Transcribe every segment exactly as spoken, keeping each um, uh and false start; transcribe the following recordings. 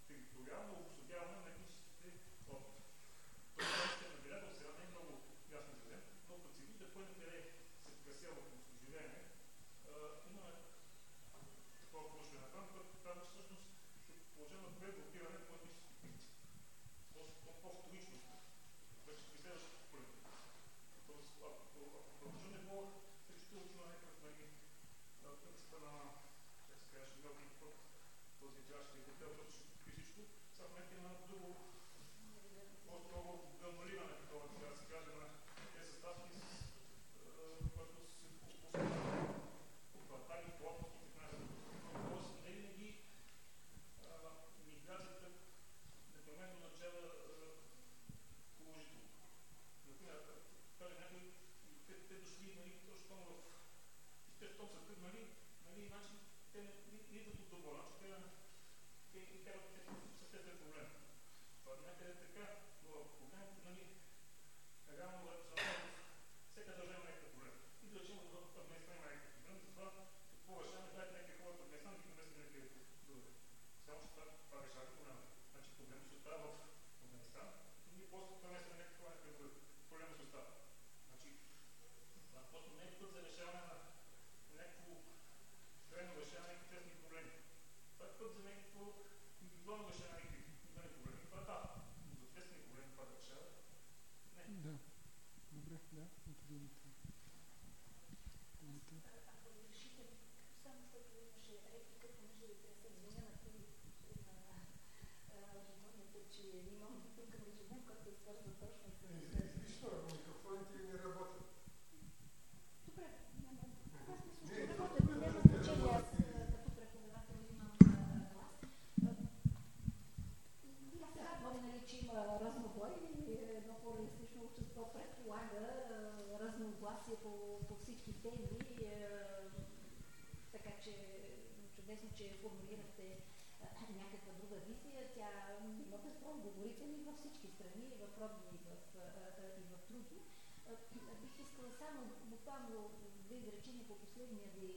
териториално обособяване на етническите общности. Това е набирателно сега не е много ясно изразен, но като се вижда кой накъде се вкъсява в местоживеене, имаме такова проучване на там, което казва, че всъщност се получава прегрупиране по етнически принцип. По-вторично, вече при следващото поколение. Тоест, ако продължим ниво, се чувствува, че има някакъв принципа на, как се казваше, мелкин път, този тяжки хотел, защото ще купи всичко. Сега в момента има друго по-строго гранулиране, такова, така да се каже, на тези съставки, което се поставя по квартали, по области и така нататък. Тоест, не винаги миграцията непременно означава положително. Например, каже някой, те, те дошли, нали, точно в... И те, щом са тръгнали, нали, значи, те не, не идват от добро, значи те, те, те, те, те, те са тези проблем. Това някъде е така, но проблемът, нали, реално в всяка държава има някакъв проблем. И да речем, в Афганистан има някакъв проблем, затова какво решаваме, дайте някакви хора в Афганистан и ги поместим някакви други. Само, че това, това решава проблема. Значи проблемът се остава в Афганистан и ние просто преместим някакви хора някакъв друг. Проблемът се остава. Значи, това просто не е път за решаване на някакво трайно решаване на някакви тесни проблеми. Това е път за някакво индивидуално решаване на някакви индивидуални проблеми. Това е да, но за тесни проблеми това да решава. Не. Да. Добре, да, отидемте. Ако разрешите, само защото имаше реплика, понеже да се извиня на тези животните, че имам тук ангажимент, който е свързан точно с... Нищо, микрофоните не работят. Добре, няма. Аз мисля, че работят, но няма значение. Аз като преподавател имам глас. Аз се радвам, нали, че има разнобой и едно по-реалистично общество предполага разногласие по, по всички теми. Така че чудесно, че формулирахте някаква друга визия. Тя има безспорно говорители във всички страни, и в родни, и в, и в други. Бих искала само буквално две изречения по последния ви,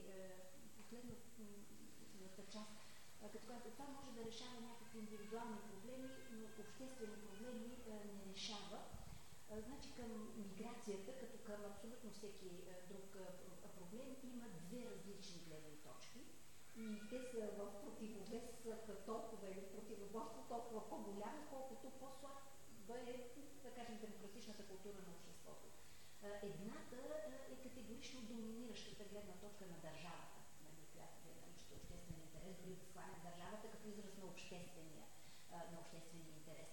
последната част, като казвате, това може да решава някакви индивидуални проблеми, но обществени проблеми не решава. Значи към миграцията, като към абсолютно всеки друг проблем, има две различни гледни точки. И те са в противовес толкова или в противоборство толкова по-голямо, колкото по-слаб да е, да кажем, демократичната култура на обществото. Едната е категорично доминиращата гледна точка на държавата, която вие наричате обществен интерес, дори да схване държавата като израз на обществения, на обществения интерес.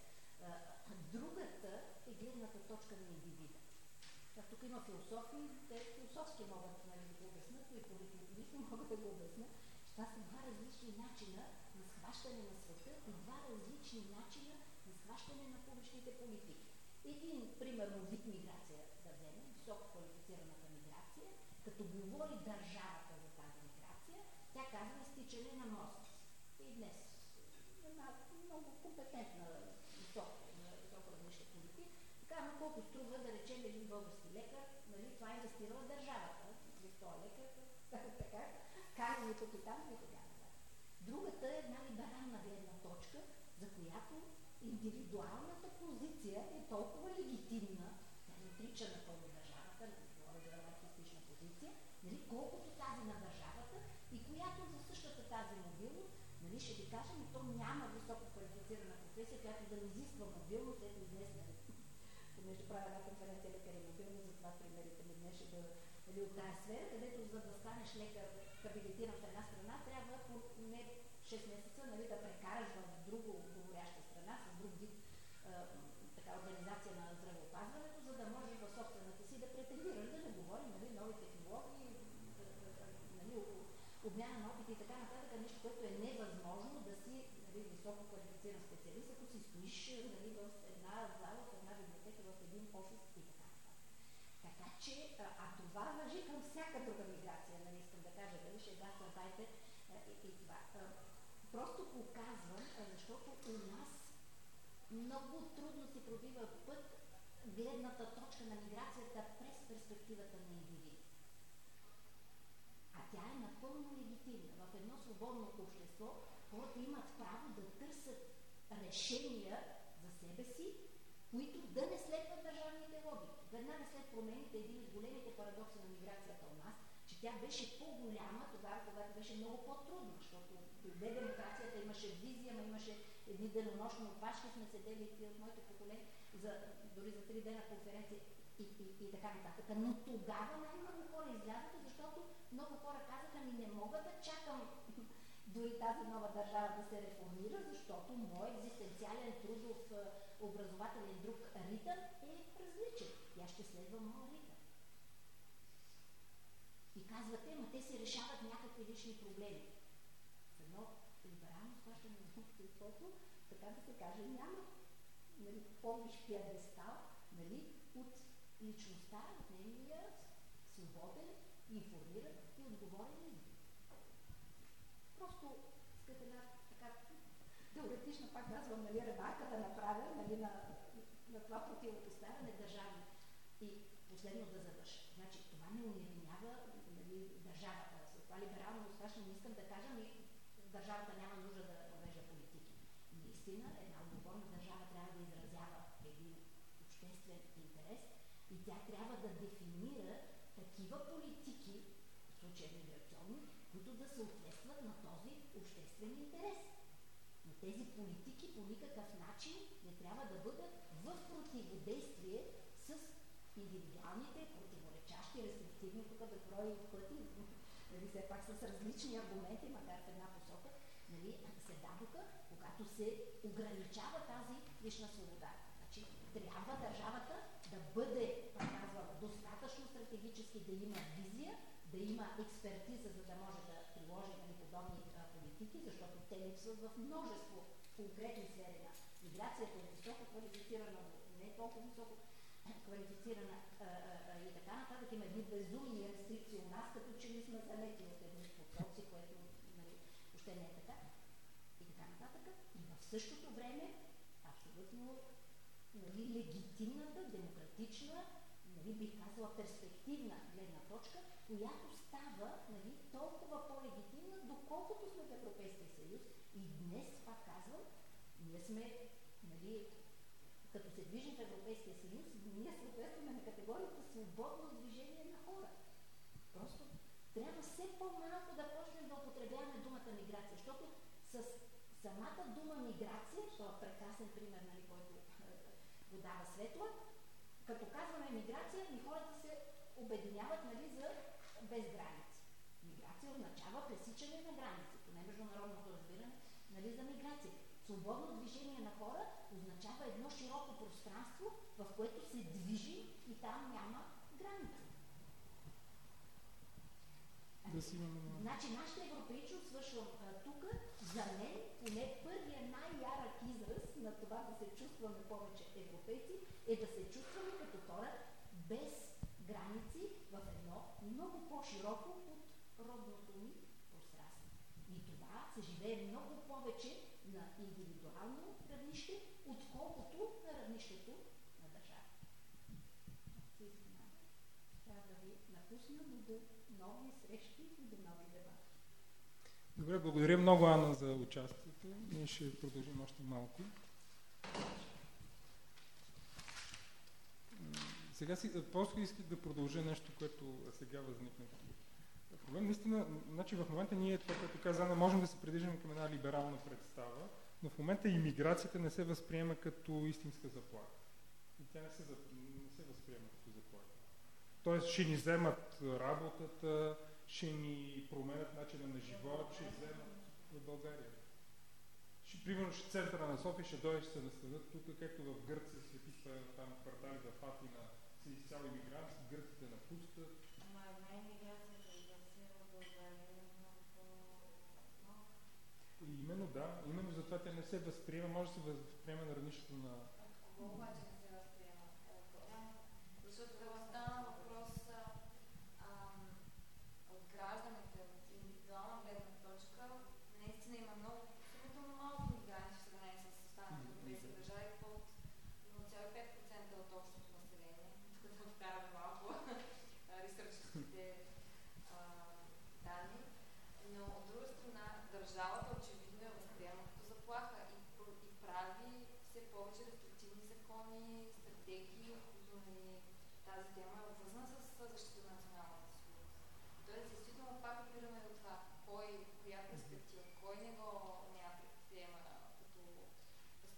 Другата е гледната точка на индивида. Тук има философии, те философски могат, нали, да го обяснат, и политически могат да го обяснат. Това са два различни начина на схващане на света и два различни начина на схващане на публичните политики. Един, примерно, вид миграция да вземем, високо квалифицираната миграция, като говори държавата за тази миграция, тя казва изтичане на мозъци. И днес една много компетентна високо равнище политик, така, но колко струва да речем един български лекар, нали, това инвестирала държавата, за този лекар, така, карани тук и там и така. Другата е една либерална гледна точка, за която индивидуалната позиция е толкова легитимна, тя не отрича напълно държавата, не говоря за анархистична позиция, нали, колкото тази на държавата, и която за същата тази мобилност, нали, ще ви кажем, и то няма високо квалифицирана професия, която да изисква мобилност, ето днес, нали, понеже правя една конференция лекар и мобилност, затова примерите ми днес ще да, нали, от тази сфера, където за да станеш лекар хабилитиран в една страна, трябва не шест месеца, нали, да прекараш в друго говоряща страна, с друг вид така, организация на здравеопазването, за да можеш в собствената си да претендираш, да не говорим, нали, нови технологии, нали, обмяна на опити и така нататък, нещо, което е невъзможно да си, нали, високо квалифициран специалист, ако си стоиш, нали, в една зала, в една библиотека, в един офис и така нататък. Така че, а, а това важи към всяка друга миграция, нали, искам да кажа, дали ще да дайте и, и това. А, просто показвам, защото у нас много трудно се пробива път гледната точка на миграцията през перспективата на индивида. А тя е напълно легитимна. В едно свободно общество хората имат право да търсят решения за себе си, които да не следват държавните логики. Веднага след промените, един от големите парадокси на миграцията у нас, че тя беше по-голяма тогава, когато беше много по-трудна, защото дойде демокрацията, имаше визия, ма имаше едни денонощни опашки, сме седели от моето поколение, за, дори за три дена конференция и, и, и така нататък. Но тогава най-много хора излязаха, защото много хора казаха, ми не мога да чакам дори тази нова държава да се реформира, защото моят екзистенциален трудов образователен друг ритъм е различен. Тя ще следва моят ритъм. И казвате, ма те си решават някакви лични проблеми. С едно либерално схващане на обществото, така да се каже, няма, нали, по-виш пиедестал, нали, от личността, от нейния свободен, информиран и отговорен избор. Просто искате една така теоретична, пак казвам, нали, ремарка да направя, нали, на, на това противопоставяне държавно. И последно да завърша. Значи, това не уневинява, нали, държавата. С това либерално устрашно не искам да кажа, но държавата няма нужда да провежда политики. Наистина, една отговорна държава трябва да изразява един обществен интерес и тя трябва да дефинира такива политики, в случая миграционни, които да съответстват на този обществен интерес. Но тези политики по никакъв начин не трябва да бъдат в противодействие с индивидуалните, противоречащи, рестриктивни, тук да брои пъти, нали, все пак с различни аргументи, макар в една посока, нали, се дадоха, когато се ограничава тази лична свобода. Значи, трябва държавата да бъде, пак казвам, достатъчно стратегически, да има визия, да има експертиза, за да може да приложи, нали, подобни а, политики, защото те липсват в множество конкретни сфери на миграцията, е високо квалифицирана, не толкова високо квалифицирана а, а, и така нататък. Има едни безумни рестрикции у нас, като че ли сме залети от едни потоци, което, нали, въобще не е така. И така нататък. И в същото време абсолютно, нали, легитимната, демократична, нали, бих казала перспективна гледна точка, която става, нали, толкова по-легитимна, доколкото сме в Европейския съюз. И днес, пак казвам, ние сме, нали, като се движим в Европейския съюз, ние съответстваме на категорията свободно движение на хора. Просто трябва все по-малко да почнем да употребяваме думата миграция, защото с самата дума миграция, това е прекрасен пример, нали, който го дава Светла, като казваме миграция, и хората се обединяват, нали, за без граници. Миграция означава пресичане на граници, поне международното разбиране, нали, за миграция. Свободно движение на хора означава едно широко пространство, в което се движи и там няма граници. Да си имаме... Значи, нашата европеичност, свършвам тук, за мен, поне първия най-ярък израз на това да се чувстваме повече европейци, е да се чувстваме като хора без граници в едно много по-широко от родното ни пространство. И това се живее много повече на индивидуално равнище, отколкото на равнището на държава. Трябва да ви напусна до нови срещи и до нови дебати. Добре, благодаря много, Ана, за участието. Ние ще продължим още малко. Сега си, просто исках да продължа нещо, което сега възникна. Проблем, наистина, значи в момента ние, това, което каза, не можем да се придържаме към една либерална представа, но в момента имиграцията не се възприема като истинска заплаха. И тя не се, не се възприема като заплаха. Тоест, ще ни вземат работата, ще ни променят начина на живот, ще вземат в България. Ще, примерно, ще центъра на София, ще дойде, ще се настанат тук, както в Гърция, свети там квартали в Атина, са изцяло имигранти, гърците напускат. Ама една имиграцията и да се в България е много по-малко. Именно, да. Именно затова тя не се възприема, може да се възприема на равнището на... От кого обаче не се възприема? Защото да стана въпрос ам, от гражданите, от индивидуална гледна точка, наистина има много, сравнително малко мигранти в сравнение с останалите европейски държави, под нула цяло и пет процента от общото население. Тук да вкараме малко ресърческите данни. Но от друга страна, държавата очевидно я възприема като заплаха и, и прави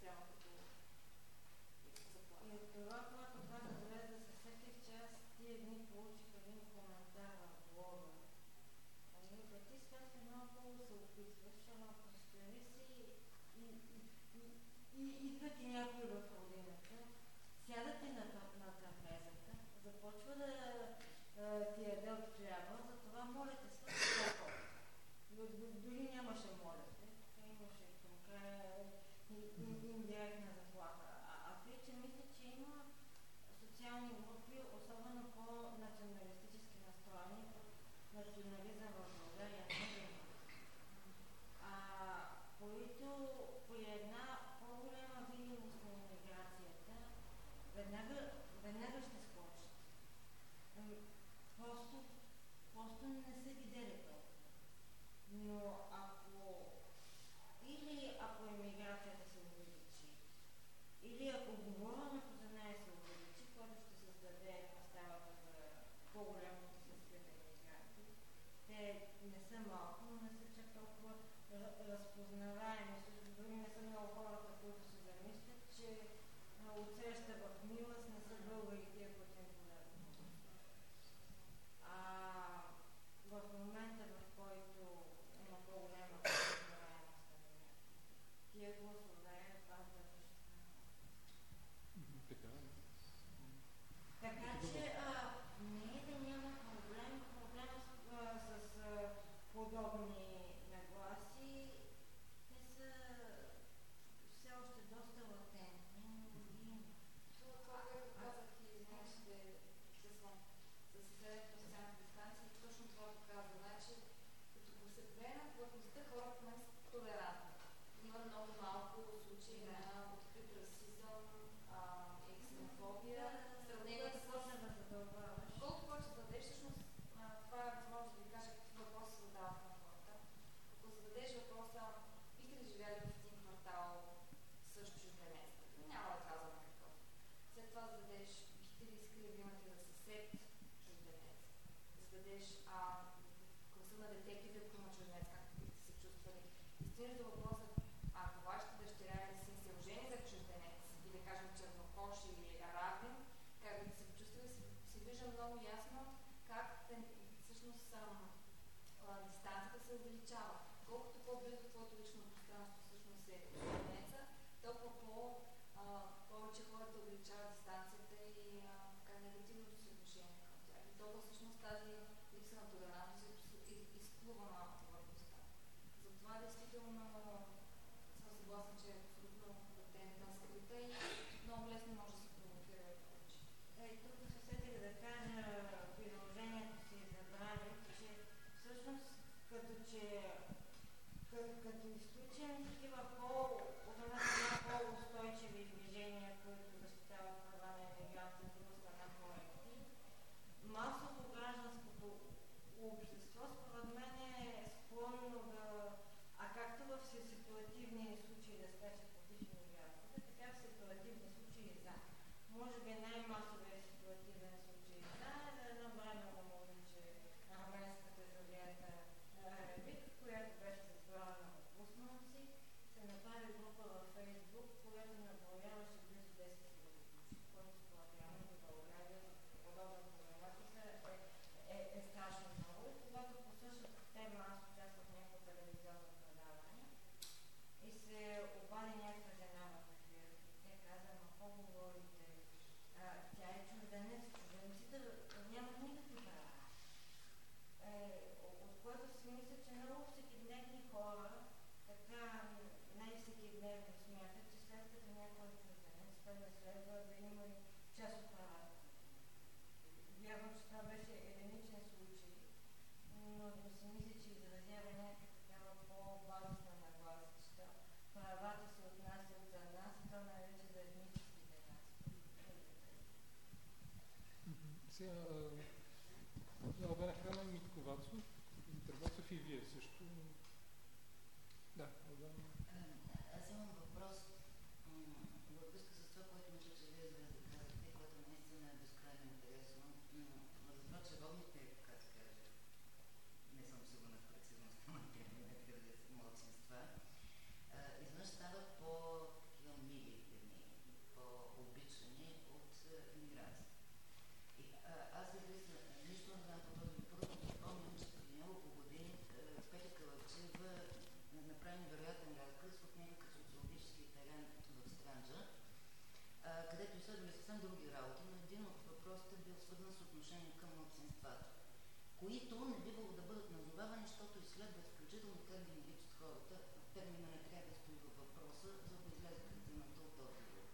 приема като заплата. И от това, когато каза добре да се сетих, че аз тия дни получих един коментар в блога. Ами, да ти сега много се опитваш, ама представи си и, и, и, и идва ти някой в родината, сяда ти на, на трапезата, започва да а, ти яде от хляба, затова моля те се толкова. Дори нямаше моля те, така имаше към края индиректна заплаха. А, а тъй, че мисля, че има социални групи, особено по-националистически настроени, национализъм в България не има. А, които при една по-голяма видимост на иммиграцията веднага, веднага ще скочат. Просто, просто не са видели толкова. Но ако или ако иммиграцията се увеличи, или ако говоренето за нея се увеличи, което ще създаде представата за по-голямо присъствие на иммигранти, те не са малко, но не са чак толкова разпознаваеми. Дори не са много хората, които се замислят, че отсреща в милост не са българите, които им подадат. А в момента, в който има по-голяма разпознаваемост на тия гласове, падат. Така е. Така че а, не е да няма проблем, проблем с, а, с а, подобни нагласи. Те са все още доста латентни, но ги има. Това, което казах и извинявай, ще присъствам за съседето на социалната дистанция, точно това показва. Значи, като го се приема плътността, хората не са толерантни. Има много малко случаи на открит расизъм а, и ксенофобия. В сравнение с колко повече зададеш, всъщност това е възможно да ви кажа какви въпроси се задават на хората. Ако зададеш въпроса, бихте ли живяли в един квартал с чужденец? Няма да казвам какъв. След това зададеш, бихте ли искали да имате за съсед чужденец? Зададеш, а класа на детето ви, ако има чужденец, както бихте се чувствали? И стигнеш до въпроса, ако вашата дъщеря или син се ожени за чужденец, и да кажем чернокож или арабин, как бихте се почувствали, се вижда много ясно как всъщност дистанцията се увеличава. Колкото по-близо твоето лично пространство всъщност е чужденеца, толкова по, а, повече хората увеличават дистанцията и а, така негативното си отношение към тях. И толкова всъщност тази липса на толерантност изплува на повърхността. Затова действително съм съгласна, че е абсолютно латентна скрита и много лесно може да се провокира и повече. Е, тук се сетих да кажа приложението си забравих, че всъщност като че изследват включително как да наричат хората, термина не трябва да стои във въпроса, за да излезе картината от отговора.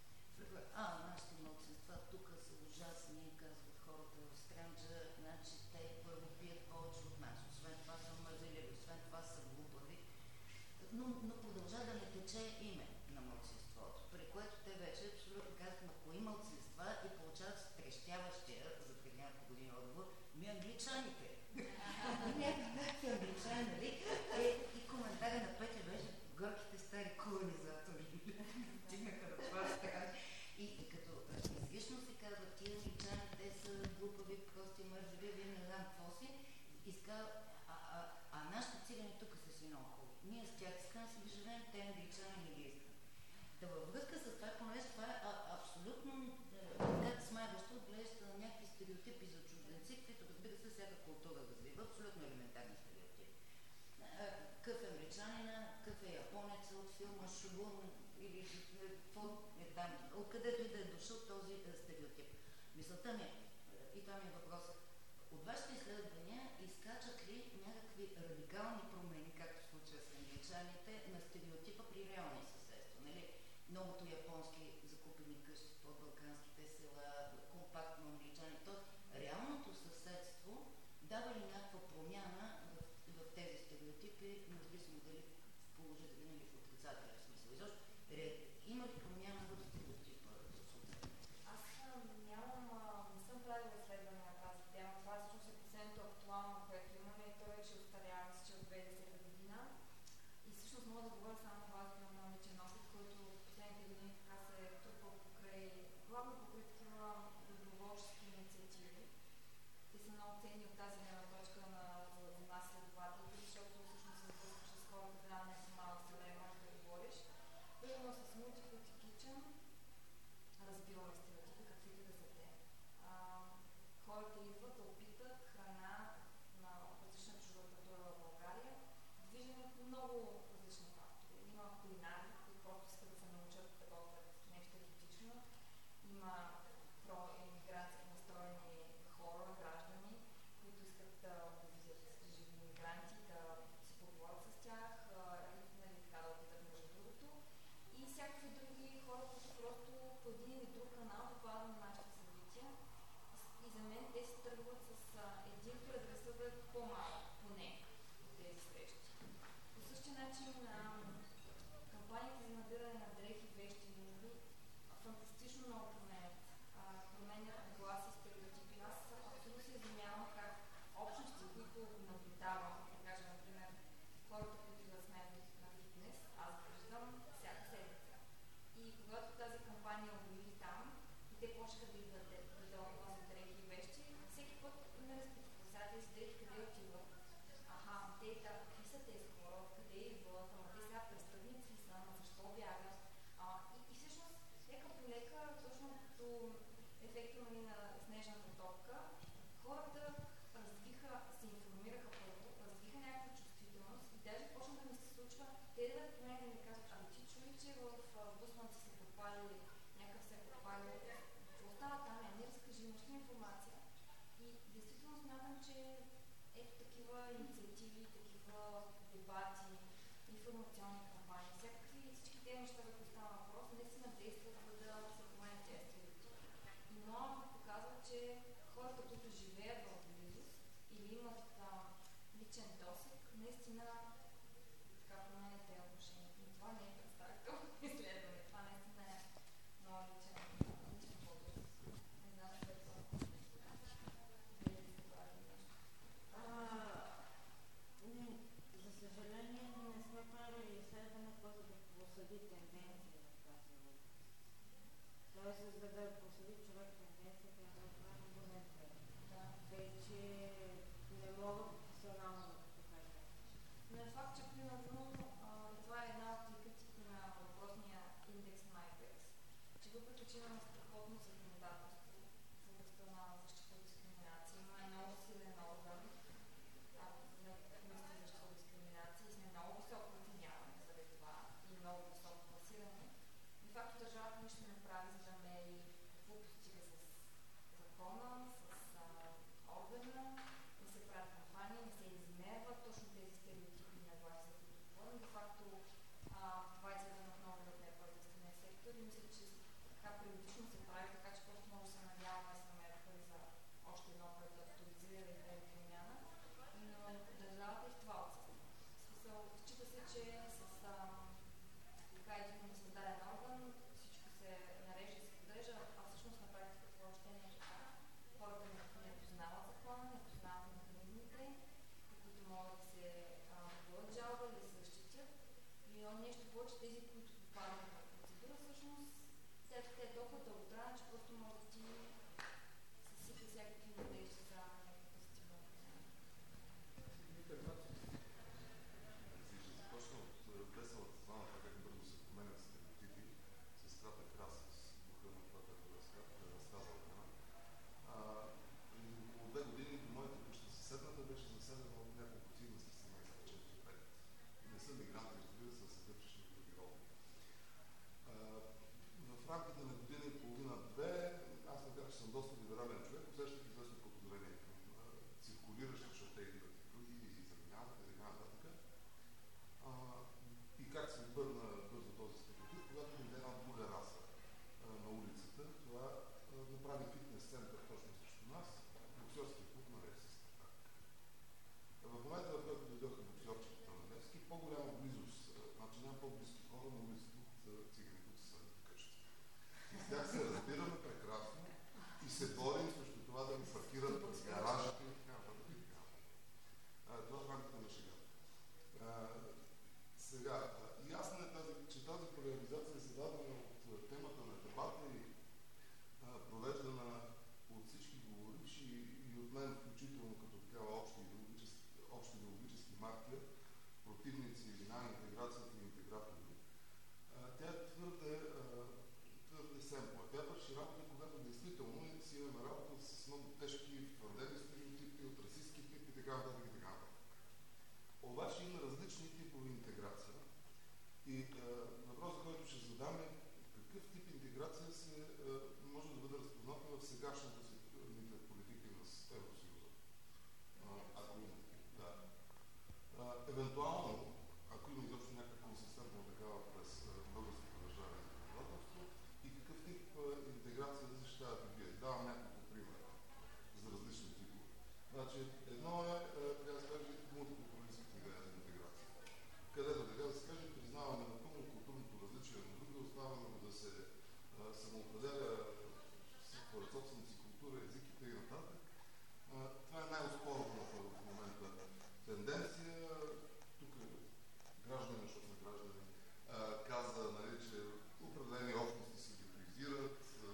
А, нашите младсинства тук са ужасни, казват хората в Странджа, значи те първо пият повече от нас, освен това са мързеливи, освен това са глупави. Но, но продължа да не тече име на младсинството, при което те вече абсолютно казват на кои младсинства и получават трещяващия за преди няколко години отговор, ми англичаните. Някакви англичани, нали? Е, и коментаря на Петя беше горките стари колонизатори. Стигнаха на това страна. И, и като излишно се казва, тия англичани, те са глупави, прости, мързеви, вие не знам какво си. Иска, а, а, а нашите цигани тук са си наоколо. Ние с тях искам да си ги живеем, те англичани не ги искат. Да във връзка с това, понеже това е а, абсолютно как смайващо отглежда на някакви стереотипи за чужденци, които разбира се всяка култура развива, абсолютно елементарни стереотипи. Къв е англичанина, къв е японец от филма Шугун или какво е там, откъдето и да е дошъл този стереотип. Мисълта ми е, и това ми е въпрос, от вашите изследвания изкачат ли някакви радикални промени, както в случая с англичаните, на стереотипа при реални съседства? Нали? Многото японски закупени къщи под балканските села, компактно англичани. Тоест, реалното съседство дава ли някаква промяна в, в тези стереотипи, независимо дали в положителен или в отрицателен смисъл? Изобщо, има ли промяна в стереотипа? Аз нямам, не съм правила изследване на тази тема. Това всъщност е последното актуално, което имаме и то вече остарява, мисля, че от две хиляди и десета година. И всъщност мога да говоря само на базата на моя личен опит, който в последните години така се е трупал покрай, главно покрай такива доброволчески инициативи. Те са много ценни от тази гледна точка на за нас следователите, защото всъщност се сблъскваш с хората, трябва да не са малък съдеб, можеш да говориш. Примерно с Multiculti Kitchen разбиваме стереотипи, каквито да са те. А, хората идват да опитат храна на различна чужда култура в България, движени от много различни фактори. Има кулинари, които просто искат да се научат да готвят нещо екзотично. Има про-емиграция настроени хора, граждани, които искат да видят живи мигранти, да си поговорят с тях, нали, така да опитат между другото. И всякакви други хора, които просто по един или друг канал попадат на нашите събития. И за мен те се тръгват с един предразсъдък по-малък, поне от тези срещи. По същия начин кампаниите за набиране на дрехи, вещи и нужди фантастично много променят. Променят нагласи, стереотипи. Аз абсолютно се изумявам как общности, които наблюдавам, да кажа, например, хората, които да сме на фитнес, аз виждам всяка седмица. И когато тази кампания обяви там, и те почнаха да идват да носят дрехи и вещи, всеки път ме разпитаха, сега тези дрехи къде отиват? Аха, те какви са тези хора, къде идват, ама те сега престъпници са, ама защо бягат? А, и, и всъщност, лека по лека, точно като ефекта нали, на снежната топка, хората развиха, се информираха първо, развиха някаква чувствителност и даже почна да ми се случва, те да до мен да ми казват, ами ти чули, че в Бусманци се подпалили, някакъв се подпалил, какво става там, а не разкажи, имаш ли информация? И действително смятам, че ето такива инициативи, такива дебати, информационни кампании, всякакви всички тези неща, за които става въпрос, наистина действат, за да се променят тези стереотипи. И много показва, че хората, които живеят в близост или имат личен досег, наистина така променят тези отношения. Но това не е представително изследване, това наистина е много личен, личен подвиг. Не знам, какво вие ли сте правили нещо. За съжаление, не сме правили изследване, което да проследи тенденции в тази област. Тоест, за да проследи човек тенденция, трябва да прави монетен. Тъй, че не мога професионално да покажа. Но е факт, че примерно това е една от критиките на въпросния индекс на IPEX, че въпреки, че имаме страхотно законодателство в областта на защита от дискриминация, има много силен орган на Комисията за защита от дискриминация и сме много високо оценявани заради това и много високо класирани. И факто държавата нищо не прави, за да мери какво постига с закона, с а, органа, не се правят кампании, не се измерват точно тези просто може да ти съсипе всякакви надежди за позитивно отношение. Ще започна от веселата страна, това как бързо се променят стереотипи, с кратък разказ, духа на това, което разказва Хана. Преди около две години до моята къща съседната беше заседена от няколко цигански семейства, четири-пет. Не са мигранти, разбира се, се дъвчешни други роби. В рамките на година и половина-две, аз макар че съм доста либерален човек, усещах известно подозрение към циркулиращи, защото те идват и други, и заминават и така нататък. И как се обърна бързо този стереотип, когато дойде една друга раса на улицата, това направи фитнес център точно срещу нас, боксерския клуб на Левски Спартак. В момента, в който дойдоха боксерчетата на Левски, по-голяма близост, значи няма по-близки хора на улицата от цигани, които са вкъщи. И с тях се разбираме прекрасно и се борим срещу това да ги паркират през гаражите и така нататък. Това в рамките на шегата. Сега, ясно е, тази, че тази поляризация е зададена от темата на дебата и а, провеждана от всички говоривши и от мен включително като такава обща идеологически, обща идеологически маркия, противници на интеграцията и интегратори. А, тя е твърде, а, твърде семпла. Тя върши работа, когато действително си имаме работа с много тежки, твърдени стереотипи, от расистски тип и така нататък и така нататък. Обаче има различни типове интеграция. И е, въпросът, който ще задам е какъв тип интеграция се, е, може да бъде разпозната в сегашната си политика на Евросъюза. Ако има такива. Да. А, евентуално, ако има изобщо някаква консистентна такава през българското държавно законодателство и какъв тип е, интеграция да защитавате вие. Давам няколко примера за различни типове. Значи, едно е, така да се каже, мултикултуралистската идея за интеграция, където, така да се каже, признаваме напълно културното различие на други, оставаме го да се а, самоопределя според собствената си култура, език и т.н. Това е най-оспорваната в момента тенденция. Тук граждани, защото сме граждани, а, каза, нали, че определени общности се гетоизират.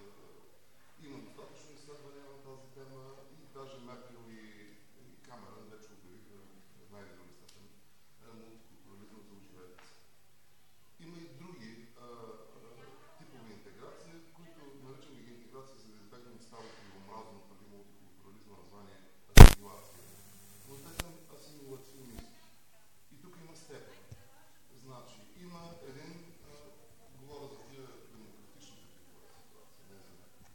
Има достатъчно изследвания на тази тема и даже Меркел и, и Камерън вече обявиха една или друга степен мултикултурализма за оживелица. Има и други а, а, типови интеграции, които наричаме ги интеграция, за да избегнем старото и омразно преди мултикултурализма название асимилация. Но те са асимилационисти. И тук има степен. Значи, има един, а, говоря за тия демократичните типове асимилации, не за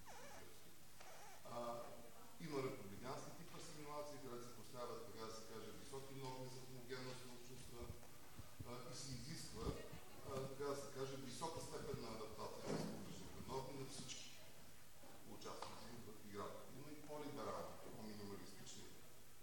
някакви. Има републикански тип асимилации, където се поставят, така да се каже, високи норми за хомогенност на чувства и се изисква, а, така да се каже, висока степен на адаптация с публичните норми на всички участници в играта. Има и по-либерални, по-минималистични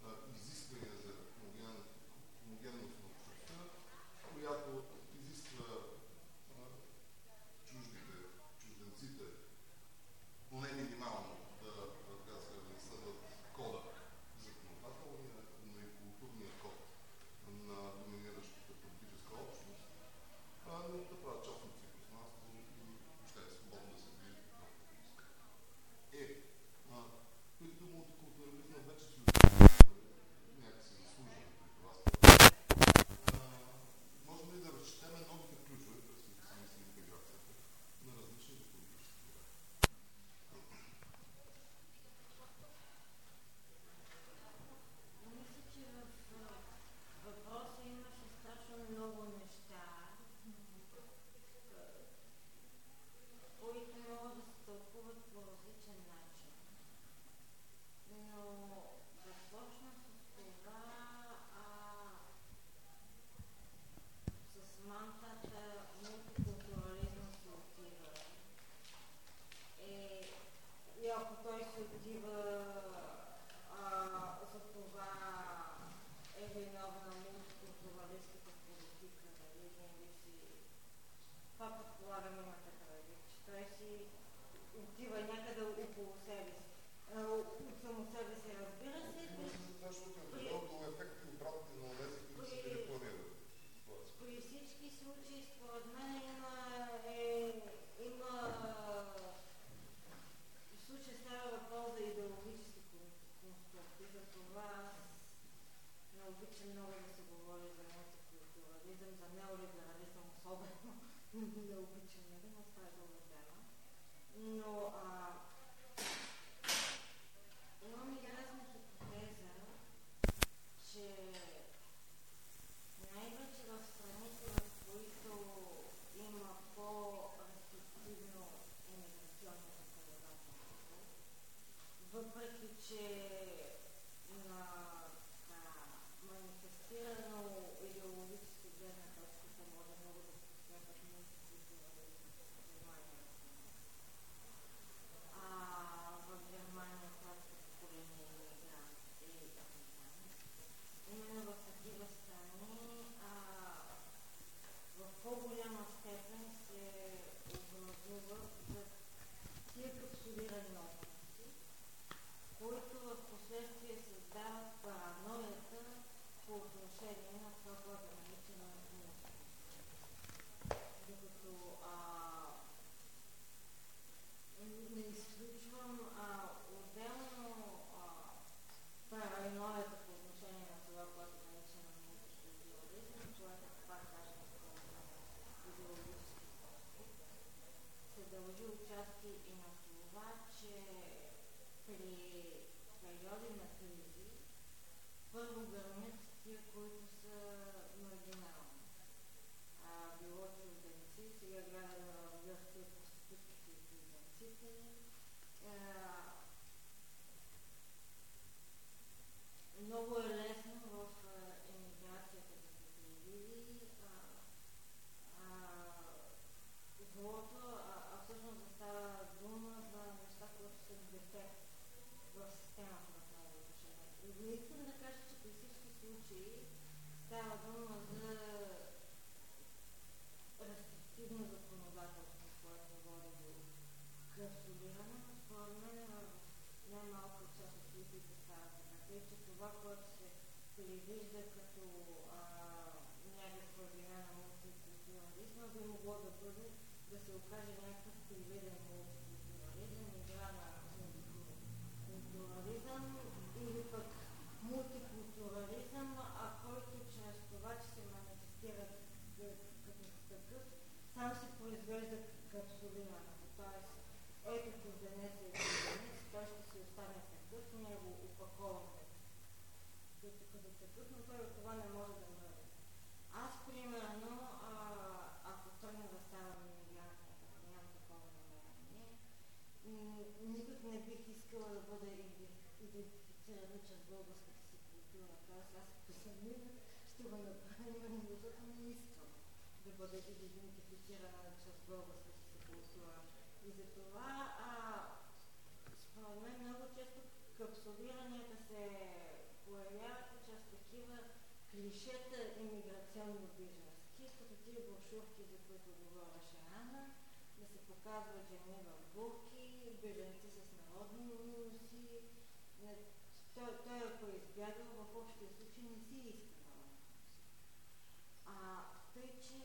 да бъде идентифицирана чрез българската си култура. И затова а, според мен много често капсулиранията се появяват чрез такива клишета имиграционно бизнес. Чисто такива брошурки, за които говореше Ана, да се показват жени в бурки, бежанци с народни носи. Той, той ако е избягал, в общия случай не си иска народни носи. А тъй, че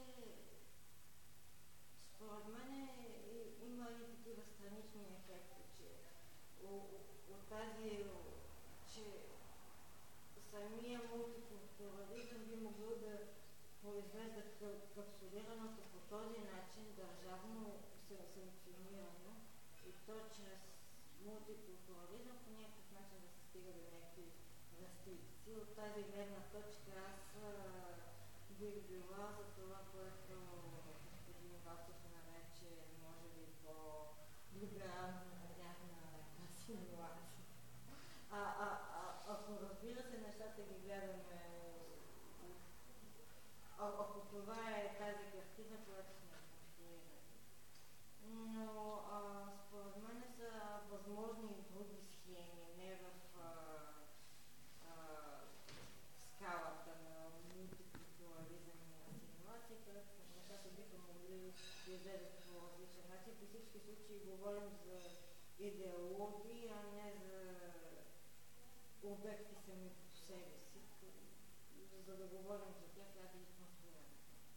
според мен има и такива странични ефекти, че от тази, че самия мултикултурализъм би могъл да произвежда капсулираното по този начин държавно санкционирано и то чрез мултикултурализъм по някакъв начин да се стига до някакви рестрикции. От тази гледна точка аз бих била за това, което господин Васов нарече, може би по-либерално вариантна асимилация. А, а, а, ако разбира се нещата ги гледаме, а, ако това е тази картина, която сме конструирали. Но а, според мен са възможни и други схеми, не в а, а, скалата на мултикултурализъм и асимилация, където нещата биха могли да излезат по различен начин. При всички случаи говорим за идеологии, а не за обекти сами по себе си. За да говорим за тях, трябва да ги конструираме.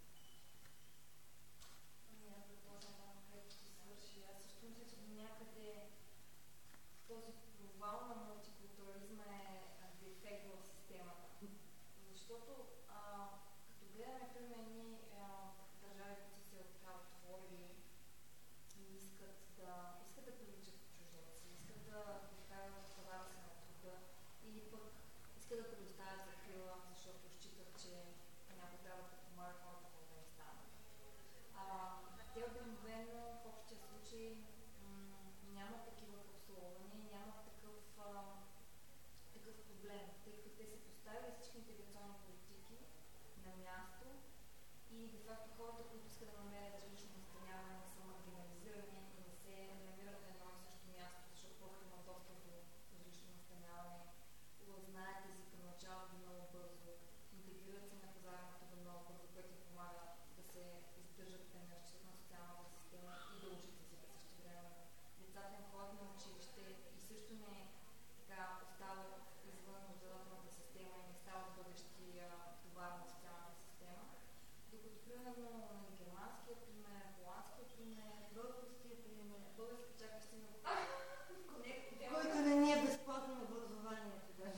Ами аз да продължавам където ти свърши. Аз също мисля, че до някъде този провал на мултикултурализма е дефект в системата. Защото а, като гледаме примерно едни държави, които са се така отворили и искат да, искат да привличат чужденци, искат да доставят пазара си на труда или пък искат да предоставят закрила, защото считат, че някой трябва да подпомага хората в Афганистан. Те обикновено в общия случай м- няма такива капсулования, няма такъв, а, такъв проблем, тъй като те са поставили всички интеграционни политики на място и де факто хората, които искат да намерят жилищно настаняване, не са маргинализирани и не се намират на едно и също място, защото просто има достъп до жилищно настаняване, знаят езика, научават го много бързо, интегрират се на пазара на труда много бързо, което им помага да се издържат, да не разчитат на социалната система и да учат езика също време. Децата им ходят на училище и също не така остават извън образователната система и не стават бъдещи товар на социалната система. Докато примерно на германския пример, холандския пример, българския пример, български чакаш си на който не ни е безплатно на образованието даже.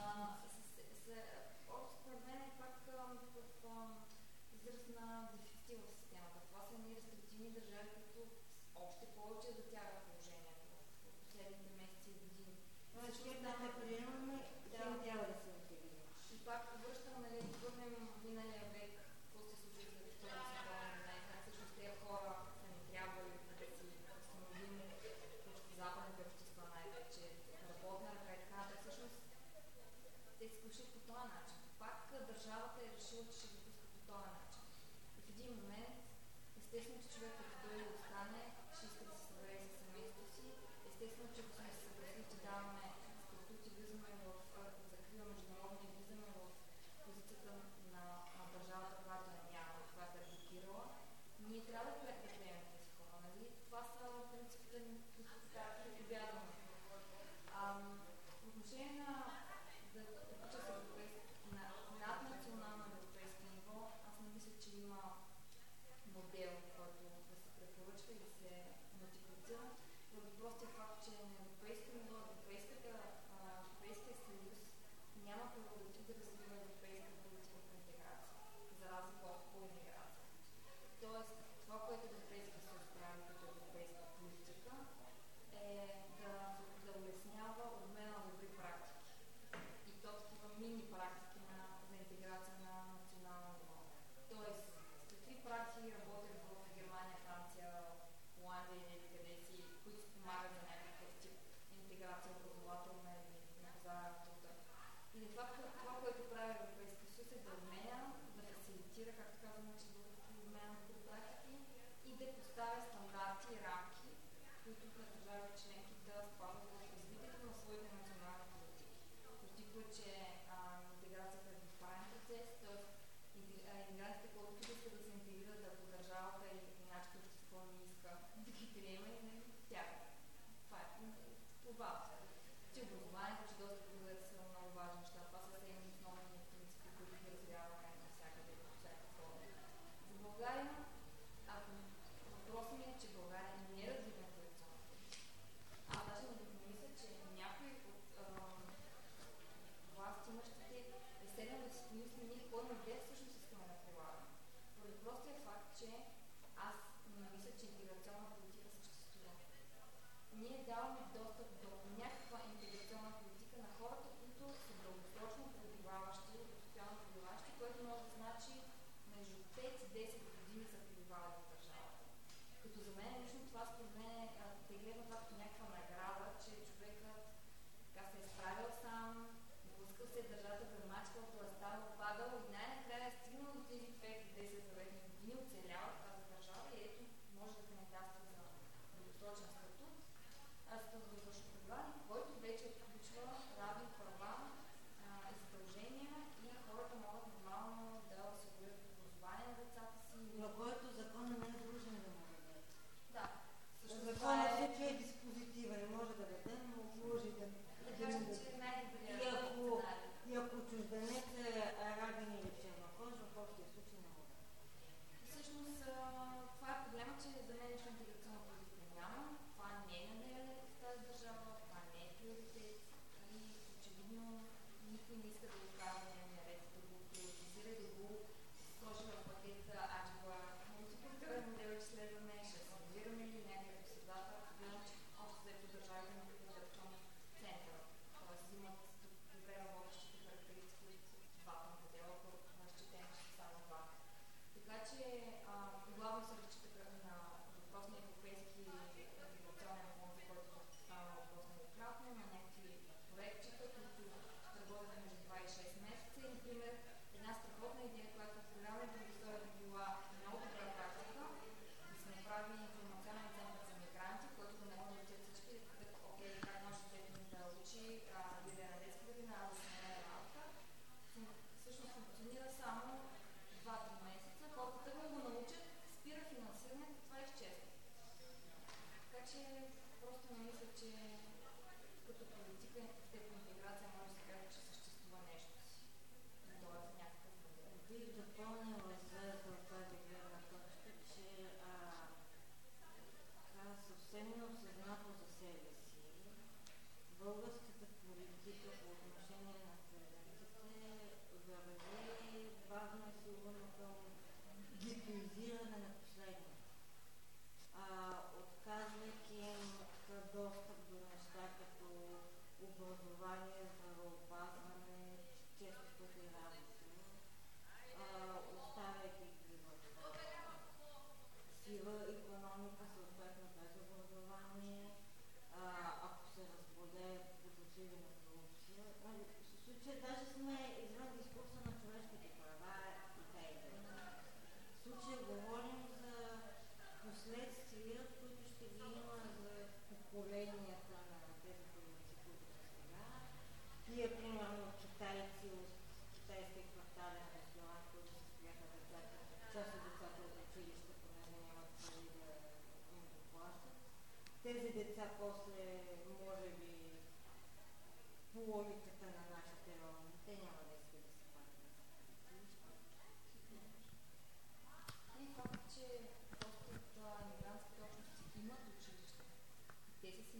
Общо според мен е пак такъв израз на дефицит в системата. Това са едни рестриктивни държави, които още повече затягат положението в последните месеци и години. Значи, да не приемаме, да трябва да се интегрираме. И пак връщам, нали, върнем миналия век, какво се случи след Втората световна война и как всъщност тези хора са ни трябвали да си установим всички западните общества най-вече, работна ръка и така нататък. Всъщност те се случват по този начин. Пак държавата е решила, че ще ги пуска по този начин. И в един момент, естествено, че човек като дойде да остане, ще иска да се събере с семейството си. Естествено, че ако сме се съгласили, че даваме статут и влизаме в закрива международни и влизаме в позицията на, на държавата, която е няма, която е блокирала, ние трябва да приемем тези хора. Нали? Това са принципите, които побядваме. В отношение на да уча се на наднационално европейско ниво, аз не мисля, че има модел, който да се препоръчва и да се мултиплицира. Поради простия факт, че на европейско ниво Европейския съюз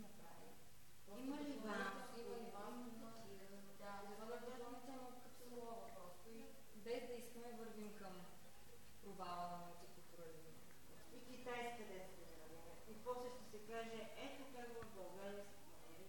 направи. Има ли вам? Има ли вам? Да, това е много капсулова просто и без да искаме вървим към провала на мултикултурализма. И Китай с къде се намира. И после ще се каже, ето как в България се намери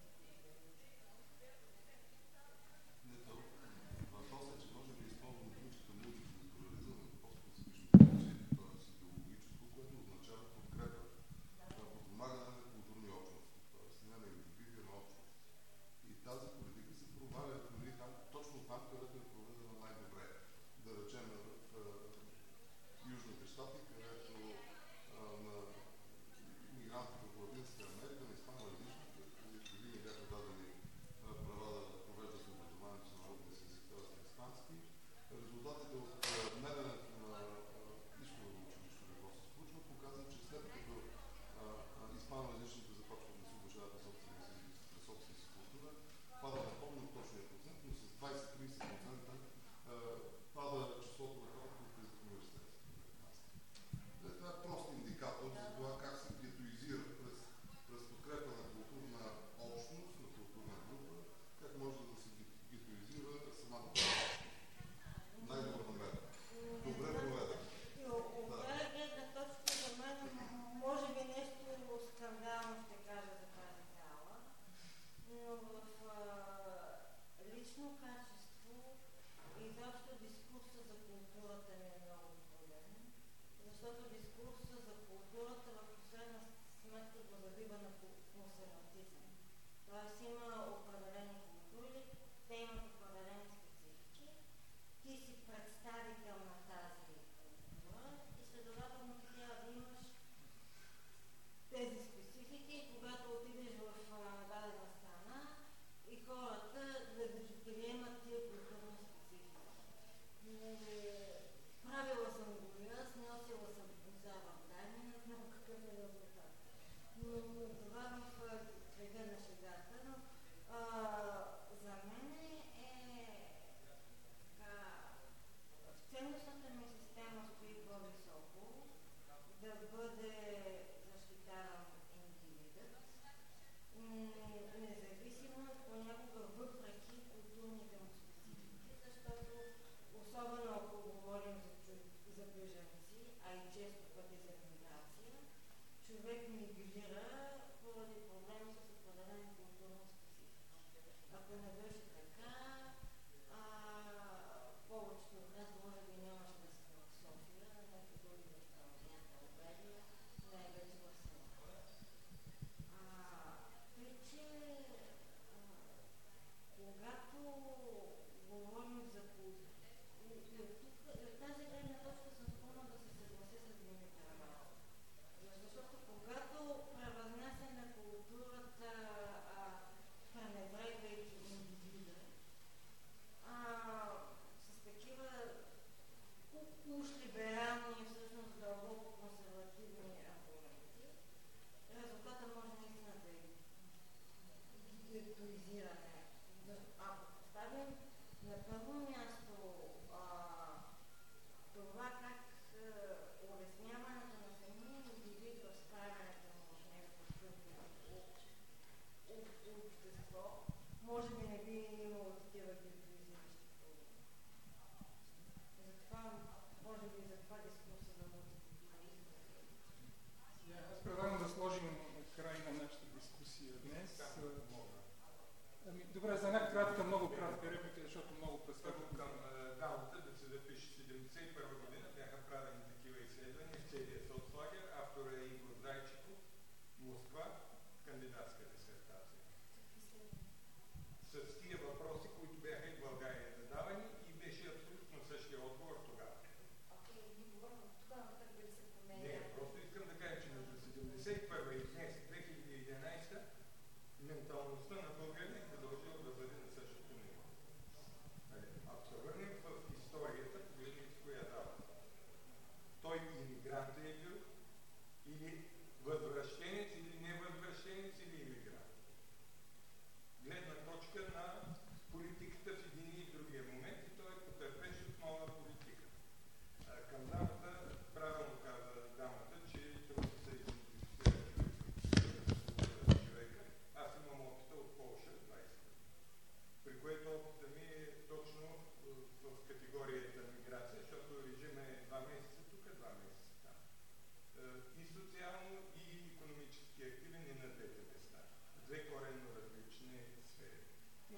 Не, то въпросът е, че може би използвам думичката мултикултурализъм е по-специфично значение, т.е. идеологическо, което означава подкрепа, подпомагане на културни общности, т.е. не на индивиди, а на общности. И тази политика се проваля нали, там, точно там, където е проведена най-добре. Да речем в Южните щати, където а, на мигрантите от Латинска Америка, на испаноязичните, преди не бяха дадени а, права да провеждат образованието на народния си език, т.е. на испански. Резултатите от меренето на изходно училище, какво се случва, показват, че след като испаноязичните започват да се обучават на собствена си култура, пада на помня точния процент, но с двайсет до трийсет процента пада числото на хората, които влизат в университета. Това е прост индикатор за това как се гетоизира през, през подкрепа на културна общност, на културна група, как може да се гетоизира самата общност. Най-добронамерено. Добре проведен. От тази гледна точка за мен може би нещо скандално ще кажа за тази зала, но в а, лично качество изобщо дискурса за културата ми е много труден, защото дискурса за културата в последна сметка го забива на консерватизъм. Тоест има определени култури, те имат определени специфики, ти си представител на тази култура и следователно ти трябва да имаш тези специфики, когато отидеш в дадена страна и хората да ги приемат тия културни специфики. Правила съм го и аз, носила съм боза в дайни, не знам какъв е резултат. Но това в кръга на шегата, но а, за мен е така, в ценностната ми система стои по-високо да бъде защитаван индивидът, независимо и понякога въпреки културните му специфики, защото особено ако говорим за, за бежанци, а и често пъти за миграция, човек мигрира поради проблеми с определени културни специфики. Ако не беше така, а, повечето от нас може би нямаше да сме в София, а някакви други места в България, най-вече в селата. Тъй, че а, когато говорим за култура, и от тук, и от тази гледна точка съм склонна да се съглася с Димитър Равов. Защото когато превъзнасяме културата, пренебрегвайки индивида, а, с такива уж либерални и всъщност дълбоко консервативни аргументи, резултата може наистина да е гетоизиране. Ако поставим на първо място а, това как улесняването на самия индивид в справянето му в някакво кръвно общество, може би не би имало такива гетоизиращи проблеми. Затова, може би за това дискурса за мултикултурализма. Аз предлагам да сложим край на нашата дискусия днес. Ами, добре, за една кратка, много кратка реплика, защото много прескачам към работа да се запише седемдесет и първа година бяха правени такива изследвания в целия соцлагер. Автора е Игор Зайчиков, Москва, кандидатска дисертация. С тия въпроси, които бяха и в България задавани и беше абсолютно същия отговор тогава. Окей, не говорим тогава как да се променя. Не, просто искам да кажа, че между седемдесет и първа и днес, две хиляди и единадесета, менталността на българина е продължила да бъде на същото ниво. Ако се върнем в историята, погледнете коя дава. Той имигрант е бил, или възвръщенец, или невъзвръщенец, или имигрант. Гледна точка на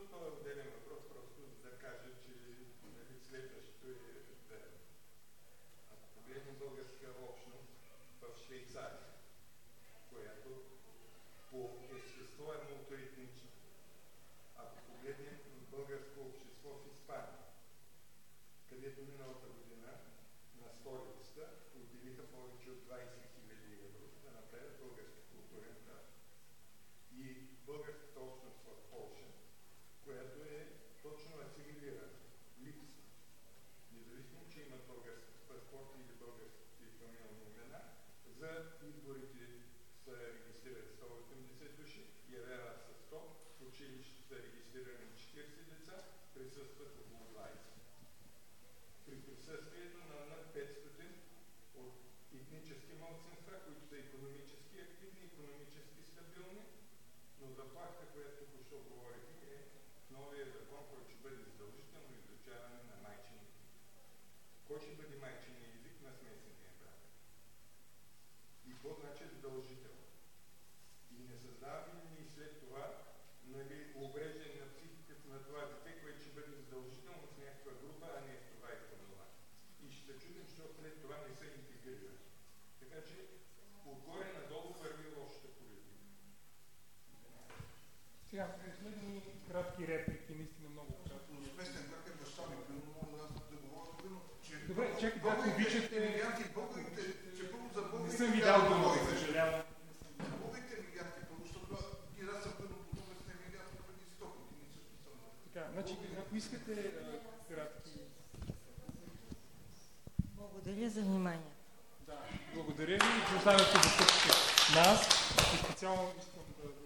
този отделен въпрос, просто да кажа, че нали, следващото е да... Ако погледнем българска общност в Швейцария, която по естество е мултоетнична. Ако погледнем българско общество в Испания, където миналата година на столицата отделиха повече от двайсет хиляди евро да направят български културен край. И българската общност в Полша, която е точно асимилирана, липсва. Независимо, че имат български паспорт или български фамилни имена, за изборите са регистрирани сто и осемдесет души, явяват са сто, в училище са регистрирани четирийсет деца, присъстват около двайсет. При присъствието на над петстотин от етнически малцинства, които са икономически активни, икономически стабилни, но заплахата, която току-що говорихме, е в новия закон, който ще бъде задължително изучаване на майчин език. Кой ще бъде майчин език на смесения брак? И какво значи задължително? И не създава ли и след това нали, обреждане на психиката на това дете, което ще бъде задължително в някаква група, а не в това и в това. И ще се чудим, защото след това не са интегрирани. Така че отгоре надолу върви лошата политика. Сега, последни кратки реплики, наистина много кратки. Сместен как е баща ми, но мога да говоря примерно, че... Добре, чакай, да обичате... Емигранти, българите, че първо за българите... Не съм ви дал дума, съжалявам. Българите емигранти, първо, защото и аз съм първо по българите емигранти преди сто години също съм. Така, значи, ако искате кратки... Благодаря за внимание. Да, благодаря ви, че останахте да слушате нас и специално искам да